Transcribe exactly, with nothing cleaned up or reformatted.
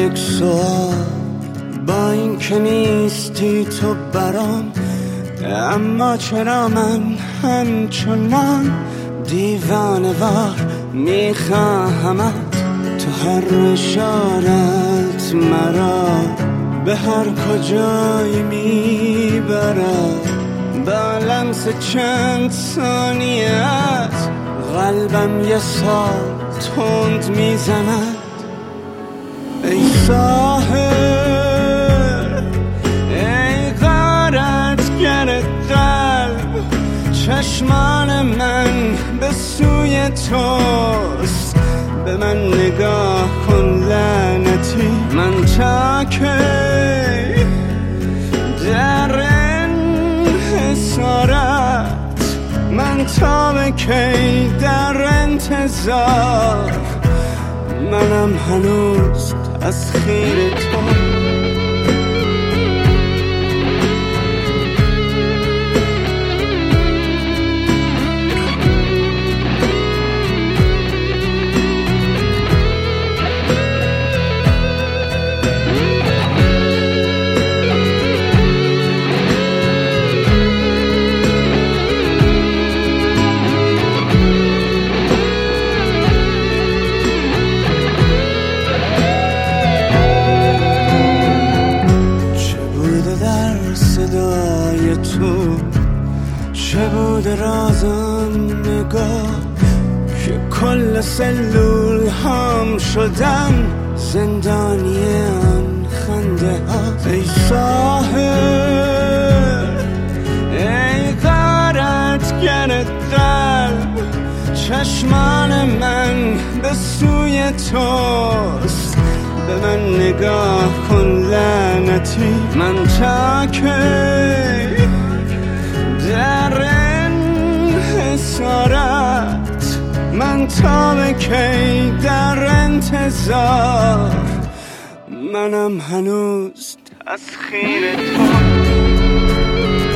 یک سوال، با این که نیستی تو برام، اما چرا من همچنان دیوانه وار میخواهمت؟ تو هر اشارت مرا به هر کجایی میبرد، با لمس چند ثانیت قلبم یه سال تند میزند. ای ساحل، ای غارتگر قلب، چشمان من به سوی توست، به من نگاه کن لعنتی. من تا کی در انحصارت، من تا به کی در انتظار، منم هنوز تسخیر تو. صدای تو چه بود رازم نگاه، که کل سلول هم شدم زندانی آن خنده ها. ای ساحل، ای غارتگر قلب، چشمان من به سوی توست، به من نگاه کن لعنتی. من تا کی در انحصارت، من تا به کی در انتظار، منم هنوز تسخیر تو.